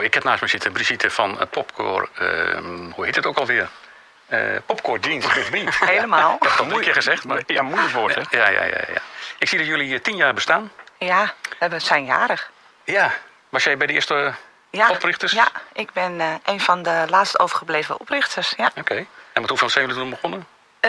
Ik heb naast me zitten Brigitte van Popcore, hoe heet het ook alweer? Popcore Jeans with Me. Helemaal. Ik heb het al 3 keer gezegd. Maar... Ja, moeilijk woord, hè? Ja. Ik zie dat jullie 10 jaar bestaan. Ja, we zijn jarig. Ja. Was jij bij de eerste oprichters? Ja, ik ben een van de laatst overgebleven oprichters. Ja. Oké. En met hoeveel zijn jullie toen begonnen?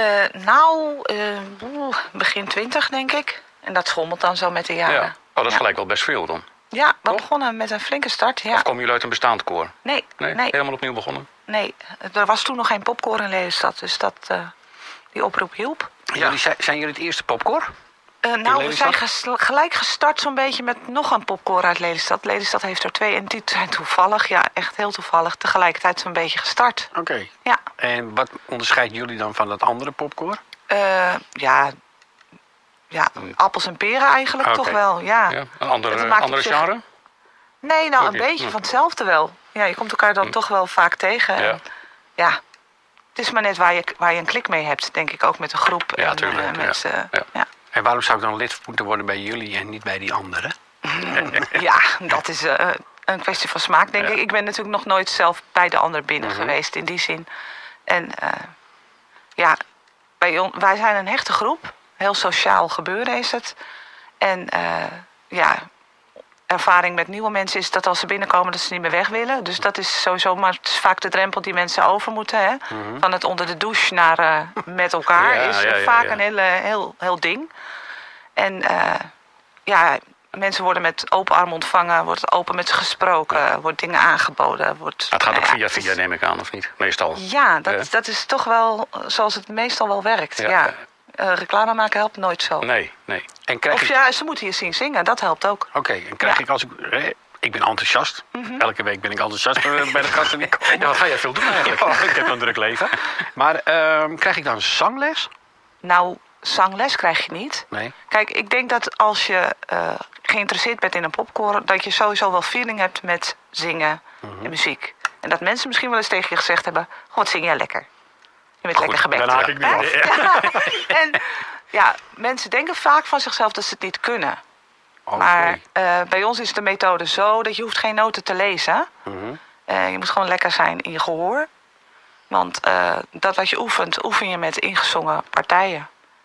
Begin 20 denk ik. En dat schommelt dan zo met de jaren. Ja. Oh, dat is gelijk wel best veel dan. Ja, we Toch? begonnen met een flinke start. Ja. Of komen jullie uit een bestaand koor? Nee. Helemaal opnieuw begonnen? Nee, er was toen nog geen popkoor in Lelystad. Dus die oproep hielp. Ja. Zijn jullie het eerste popcore? We zijn gelijk gestart zo'n beetje met nog een popkoor uit Lelystad. Lelystad heeft er 2 en die zijn toevallig, ja echt heel toevallig, tegelijkertijd zo'n beetje gestart. Oké. Ja. En wat onderscheidt jullie dan van dat andere popcore? Appels en peren eigenlijk toch wel, ja. Een andere genre? Nee, een beetje van hetzelfde wel. Ja, je komt elkaar dan toch wel vaak tegen. Ja. En, ja, het is maar net waar je een klik mee hebt, denk ik, ook met de groep. Ja, en tuurlijk. mensen. Ja. En waarom zou ik dan lid moeten worden bij jullie en niet bij die anderen? Ja, dat is een kwestie van smaak, denk ik. Ik ben natuurlijk nog nooit zelf bij de ander binnen geweest in die zin. En wij zijn een hechte groep. Heel sociaal gebeuren is het. En ervaring met nieuwe mensen is dat als ze binnenkomen dat ze niet meer weg willen. Dus dat is sowieso, maar het is vaak de drempel die mensen over moeten. Hè? Van het onder de douche naar met elkaar is vaak een heel ding. En mensen worden met open arm ontvangen, wordt open met ze gesproken, wordt dingen aangeboden. Het gaat ook via, neem ik aan, of niet? Meestal. Ja, dat is toch wel zoals het meestal wel werkt. Ja. Reclame maken helpt nooit zo. Nee. En ze moeten je zien zingen, dat helpt ook. Oké, en krijg ik als ik ben enthousiast. Elke week ben ik enthousiast bij de gasten die komen. Ja, wat ga jij veel doen eigenlijk? Ja, ik heb een druk leven. Maar krijg ik dan zangles? Nou, zangles krijg je niet. Nee. Kijk, ik denk dat als je geïnteresseerd bent in een popkoor, dat je sowieso wel feeling hebt met zingen en muziek. En dat mensen misschien wel eens tegen je gezegd hebben, goh, wat zing jij lekker. Je bent lekker gebekt. Dan haak ik niet af. En mensen denken vaak van zichzelf dat ze het niet kunnen. Okay. Maar bij ons is de methode zo dat je hoeft geen noten te lezen. Je moet gewoon lekker zijn in je gehoor. Want dat wat je oefen je met ingezongen partijen.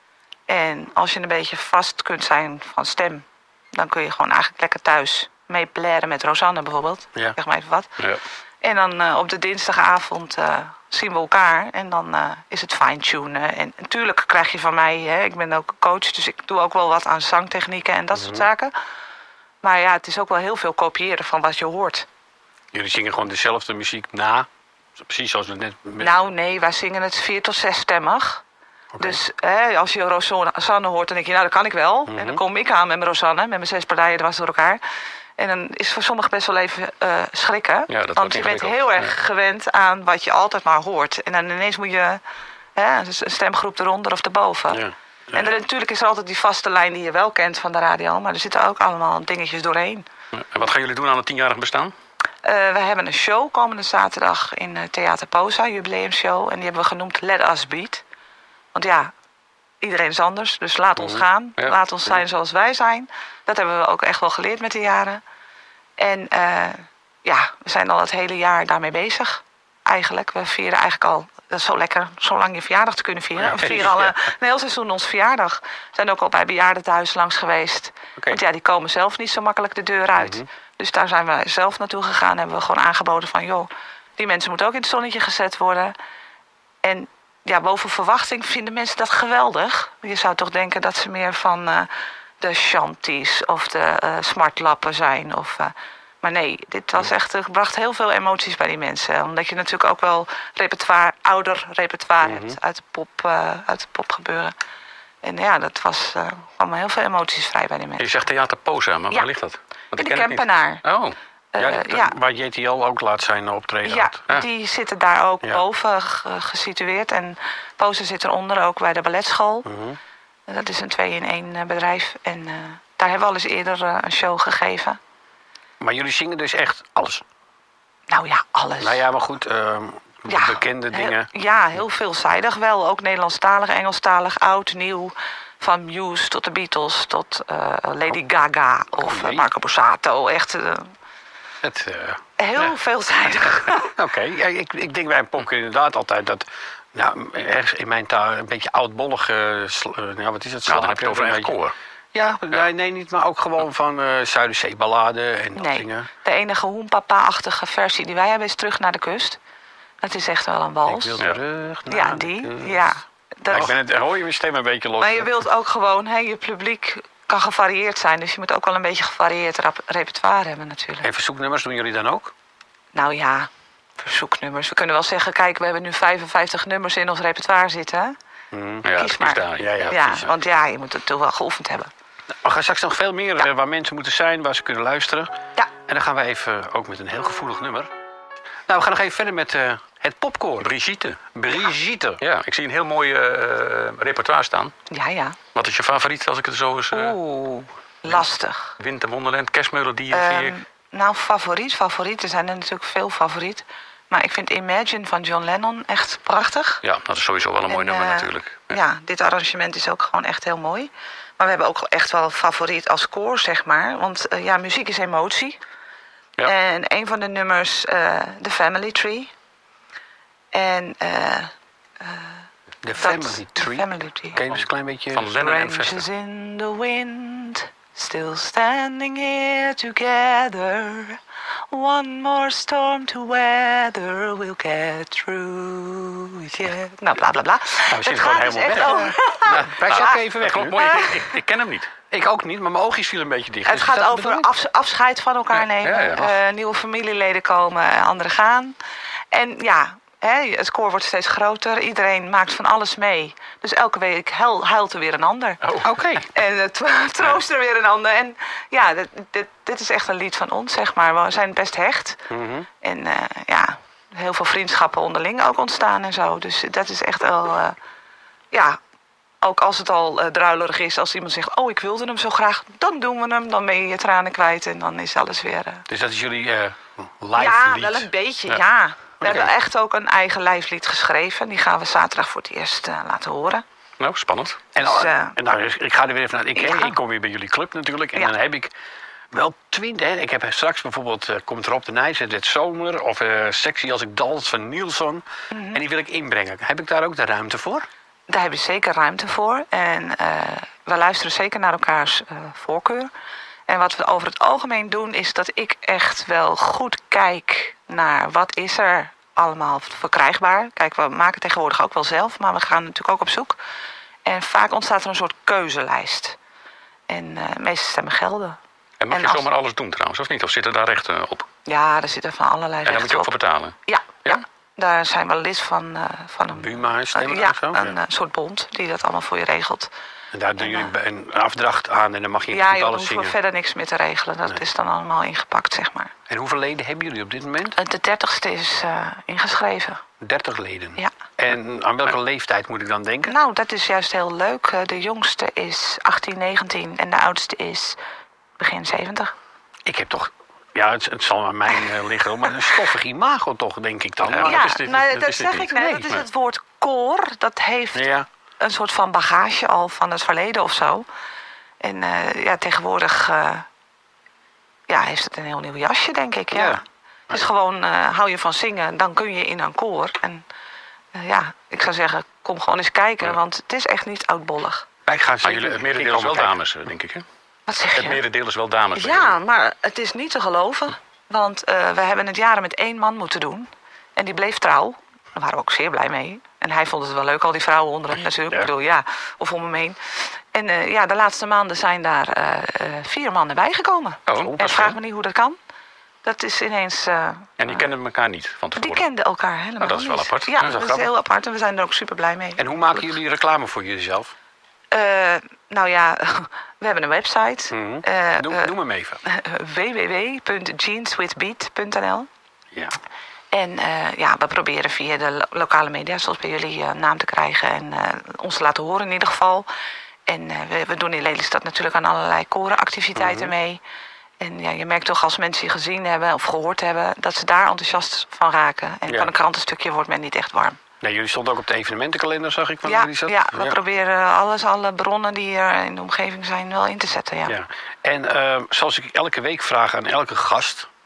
En als je een beetje vast kunt zijn van stem, dan kun je gewoon eigenlijk lekker thuis mee blaren met Rosanne bijvoorbeeld. Ja. Zeg maar even wat. Ja. En dan op de dinsdagavond zien we elkaar en dan is het fine-tunen. En natuurlijk krijg je van mij, ik ben ook coach, dus ik doe ook wel wat aan zangtechnieken en dat soort zaken. Maar ja, het is ook wel heel veel kopiëren van wat je hoort. Jullie zingen gewoon dezelfde muziek na? Precies zoals we net... Nou nee, wij zingen het 4 tot 6 stemmig. Okay. Dus als je Rosanne hoort, dan denk je, nou dat kan ik wel. En dan kom ik aan met mijn Rosanne, met mijn 6 partijen dwars door elkaar. En dan is het voor sommigen best wel even schrikken. Ja, want je bent heel erg gewend aan wat je altijd maar hoort. En dan ineens moet je een stemgroep eronder of erboven. Ja. En natuurlijk is er altijd die vaste lijn die je wel kent van de radio. Maar er zitten ook allemaal dingetjes doorheen. Ja. En wat gaan jullie doen aan het 10-jarig bestaan? We hebben een show komende zaterdag in Theater Posa, jubileumshow. En die hebben we genoemd Let Us Beat. Want ja, iedereen is anders. Dus laat ons gaan. Ja. Laat ons zijn zoals wij zijn. Dat hebben we ook echt wel geleerd met de jaren. En we zijn al het hele jaar daarmee bezig. Eigenlijk. We vieren eigenlijk al, dat is zo lekker, zo lang je verjaardag te kunnen vieren. We vieren al een heel seizoen ons verjaardag. We zijn ook al bij bejaardentehuis langs geweest. Okay. Want die komen zelf niet zo makkelijk de deur uit. Dus daar zijn we zelf naartoe gegaan. Hebben we gewoon aangeboden van, joh, die mensen moeten ook in het zonnetje gezet worden. En ja, boven verwachting vinden mensen dat geweldig. Je zou toch denken dat ze meer van de shanties of de smartlappen zijn. Maar nee, dit was echt, bracht heel veel emoties bij die mensen. Omdat je natuurlijk ook wel ouder repertoire hebt uit het popgebeuren. En ja, dat kwam heel veel emoties vrij bij die mensen. Je zegt Theater Posa, maar waar ligt dat? In de Kempenaar. Oh. Waar JTL ook laat zijn optreden. Ja, die zitten daar ook boven gesitueerd. En Posa zit eronder ook bij de balletschool. Dat is een 2-in-1 bedrijf. En daar hebben we al eens eerder een show gegeven. Maar jullie zingen dus echt alles? Nou ja, alles. Nou ja, maar goed, bekende dingen. Heel veelzijdig wel. Ook Nederlandstalig, Engelstalig, oud, nieuw. Van Muse tot de Beatles tot Lady Gaga of Marco Borsato. Echt... Heel veelzijdig. Oké, ja, ik denk bij een popkoor inderdaad altijd dat... Nou, ergens in mijn taal een beetje oudbollig... wat is het? Nou, dan heb je het over een echt beetje- koor. Ja, nee, niet, maar ook gewoon van Zuiderzeeballade en dat Nee, dingen. de enige hoenpapa-achtige versie die wij hebben is Terug naar de Kust. Dat is echt wel een Ik wals. wil Ja. terug naar Ja, de die. kust. Ja. Ja, hoor je mijn stem een beetje los. Maar je wilt ook gewoon, je publiek kan gevarieerd zijn. Dus je moet ook wel een beetje gevarieerd repertoire hebben natuurlijk. En verzoeknummers doen jullie dan ook? Nou ja, verzoeknummers. We kunnen wel zeggen, kijk, we hebben nu 55 nummers in ons repertoire zitten. Hè? Ja, Kies kies maar. daar. Ja. Ja, precies. want ja, je moet het toch wel geoefend hebben. We gaan straks nog veel meer waar mensen moeten zijn, waar ze kunnen luisteren. Ja. En dan gaan we even ook met een heel gevoelig nummer. Nou, we gaan nog even verder met het popkoor. Brigitte. Brigitte. Ja, ik zie een heel mooi repertoire staan. Ja. Wat is je favoriet als ik het zo eens... Oeh, lastig. Winterwonderland, kerstmelodieën zie ik. Nou, favoriet. Er zijn er natuurlijk veel favoriet. Maar ik vind Imagine van John Lennon echt prachtig. Ja, dat is sowieso wel een mooi En, nummer natuurlijk. Ja, dit arrangement is ook gewoon echt heel mooi. Maar we hebben ook echt wel een favoriet als koor, zeg maar. Want muziek is emotie. Ja. En een van de nummers, The Family Tree. En The Family Tree. Family Tree. Kun je eens een klein beetje... Van Lennon en Branches Vester. in the wind, still standing here together. One more storm to weather, we'll get through it yet. Nou, bla bla bla. Nou, we zitten Het gewoon gaat dus helemaal echt weg. over- Nou, wij zakken even weg Klopt, nu. mooi. Ik ken hem niet. Ik ook niet, maar mijn oogjes vielen een beetje dicht. Het Is gaat dat de over bedoeling? afscheid van elkaar Ja, nemen. ja. Nieuwe familieleden komen, anderen gaan. En ja, het koor wordt steeds groter. Iedereen maakt van alles mee. Dus elke week huilt er weer een ander. Oké. En troost er weer een ander. En ja, dit is echt een lied van ons, zeg maar. We zijn best hecht. Mhm. En heel veel vriendschappen onderling ook ontstaan en zo. Dus dat is echt wel... ook als het al druilerig is. Als iemand zegt, oh, ik wilde hem zo graag. Dan doen we hem. Dan ben je je tranen kwijt. En dan is alles weer... Dus dat is jullie live ja, lied? wel een beetje, Ja. ja. We Oké. hebben echt ook een eigen lijflied geschreven. Die gaan we zaterdag voor het eerst laten horen. Nou, spannend. En, Dus, en nou, ik ga er weer even naar. Ja. Ik kom weer bij jullie club natuurlijk. En Ja. dan heb ik wel 20. Ik heb straks bijvoorbeeld, komt erop de Nijs, het Zomer. Of Sexy als ik dans van Nielsen. En die wil ik inbrengen. Heb ik daar ook de ruimte voor? Daar hebben we zeker ruimte voor. En we luisteren zeker naar elkaars voorkeur. En wat we over het algemeen doen, is dat ik echt wel goed kijk naar wat is er allemaal verkrijgbaar. Kijk, we maken tegenwoordig ook wel zelf, maar we gaan natuurlijk ook op zoek. En vaak ontstaat er een soort keuzelijst. En de meeste stemmen gelden. En mag En je als- zomaar alles doen trouwens, of niet? Of zitten daar rechten op? Ja, er zitten van allerlei En daar moet je ook voor rechten op. betalen. Ja, Ja? daar zijn we lid van een... Buma en stemmen ja, of zo? een soort bond die dat allemaal voor je regelt. En daar doen jullie een afdracht aan en dan mag je in Ja, principe je alles hoeft zingen. verder niks meer te regelen. Dat is dan allemaal ingepakt, zeg maar. En hoeveel leden hebben jullie op dit moment? De 30ste is ingeschreven. 30 leden. Ja. En aan welke leeftijd moet ik dan denken? Nou, dat is juist heel leuk. De jongste is 18, 19 en de oudste is begin 70. Ik heb toch... Ja, het zal aan mij liggen, maar een stoffig imago toch, denk ik dan. Ja, Maar- dat Ja, is dit- maar dat dat is dit zeg niet. ik net. Nee, Dat is maar- het woord koor. Dat heeft Ja. een soort van bagage al van het verleden of zo. En tegenwoordig heeft het een heel nieuw jasje, denk ik. Ja. Ja. Het is gewoon, hou je van zingen, dan kun je in een koor. En ik zou zeggen, kom gewoon eens kijken, Ja. want het is echt niet oudbollig. Wij gaan Maar zeker jullie, het een keer merendeel is wel komen dames, denk ik, hè? Wat zeg Het je? merendeel is wel dames. bij Ja, jullie. maar het is niet te geloven. Want we hebben het jaren met 1 man moeten doen. En die bleef trouw. Daar waren we ook zeer blij mee. En hij vond het wel leuk, al die vrouwen onder hem natuurlijk. Ja. Ik bedoel, of om hem heen. En de laatste maanden zijn daar 4 mannen bijgekomen. Oh, En dat is vraag veel. me niet hoe dat kan. Dat is ineens... En die kennen elkaar niet van die tevoren. kenden elkaar helemaal Nou, dat is wel niet. apart. Ja, Dat is wel dat is grappig. heel apart. En we zijn er ook super blij mee. En hoe maken jullie reclame voor jezelf? Nou ja, we hebben een website. Doe hem even. www.jeanswithbeat.nl. Ja. En we proberen via de lokale media, zoals bij jullie, naam te krijgen en ons te laten horen in ieder geval. En we doen in Lelystad natuurlijk aan allerlei korenactiviteiten mee. En ja, je merkt toch als mensen je gezien hebben of gehoord hebben, dat ze daar enthousiast van raken. En Ja. van een krantenstukje wordt men niet echt warm. Nee, jullie stonden ook op de evenementenkalender, zag ik. Van Ja, jullie zat. we proberen alle bronnen die er in de omgeving zijn wel in te zetten. Ja. Ja. En zoals ik elke week vraag aan elke gast,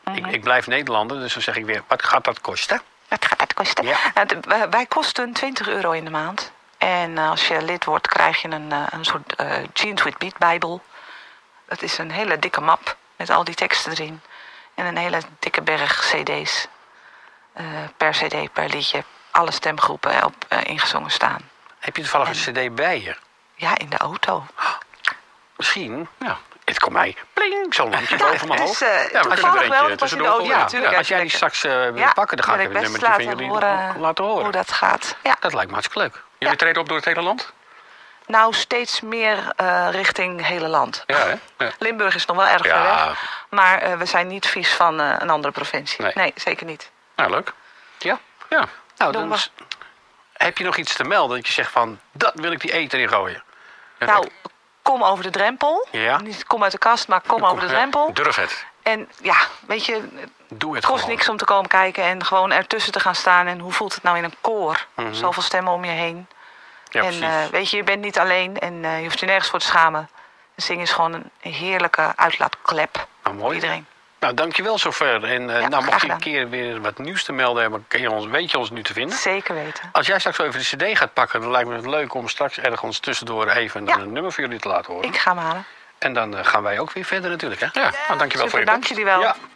Ik blijf Nederlander, dus dan zeg ik weer, wat gaat dat kosten? Wat gaat dat kosten? Ja. Wij kosten €20 in de maand. En als je lid wordt, krijg je een soort Jeans with Beat Bijbel. Dat is een hele dikke map met al die teksten erin. En een hele dikke berg cd's. Per cd, per liedje. Alle stemgroepen op ingezongen staan. Heb je toevallig een cd bij je? Ja, in de auto. Misschien, Ja. het komt mij, pling, zo'n lampje boven mijn hoofd. we kunnen toevallig er wel, eentje dat was in de tussendoor auto. gooien. Natuurlijk, Als jij die straks wil pakken, dan ga ik wil even een best nummertje van jullie laten horen. hoe dat gaat. Ja. Dat lijkt me hartstikke leuk. Jullie treden op door het hele land? Nou, steeds meer richting hele land. Ja, hè? Ja. Limburg is nog wel erg ver Ja. weg. Maar we zijn niet vies van een andere provincie. Nee. Nee, zeker niet. Nou, leuk. Ja? Ja. Nou, Doen dan heb je nog iets te melden dat je zegt van, dat wil ik die eten in gooien. Nou, kom over de drempel. Ja. Niet kom uit de kast, maar kom over de drempel. Durf het. En ja, weet je, Doe het het kost gewoon. niks om te komen kijken en gewoon ertussen te gaan staan. En hoe voelt het nou in een koor? Mhm. Zoveel stemmen om je heen. Ja, en precies. weet je, je bent niet alleen en je hoeft je nergens voor te schamen. Zingen is gewoon een heerlijke uitlaatklep Nou, voor mooi. iedereen. Nou, dankjewel zover. En nou, graag mocht je een gedaan. keer weer wat nieuws te melden hebben, weet je ons nu te vinden. Zeker weten. Als jij straks even de cd gaat pakken, dan lijkt me het leuk om straks ergens tussendoor even Ja. een nummer voor jullie te laten horen. Ik ga hem halen. En dan gaan wij ook weer verder natuurlijk, hè? Ja, nou, dankjewel voor Super, je dank komst. jullie wel. Ja.